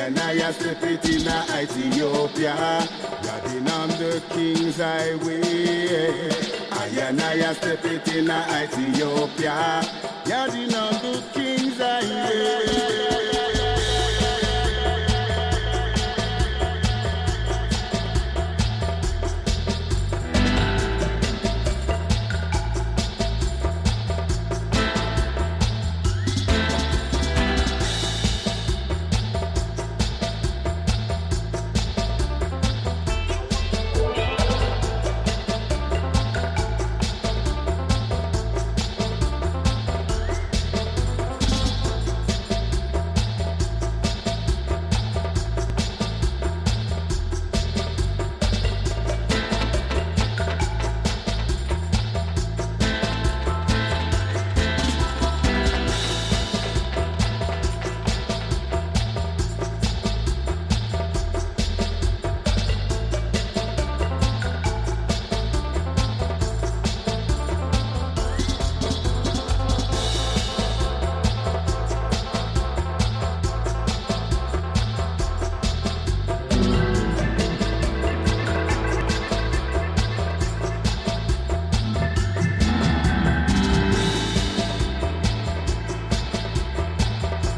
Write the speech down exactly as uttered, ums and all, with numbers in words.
and I step it in Ethiopia. Riding on the King's Highway. I and I step it in Ethiopia. Riding on the King's Highway.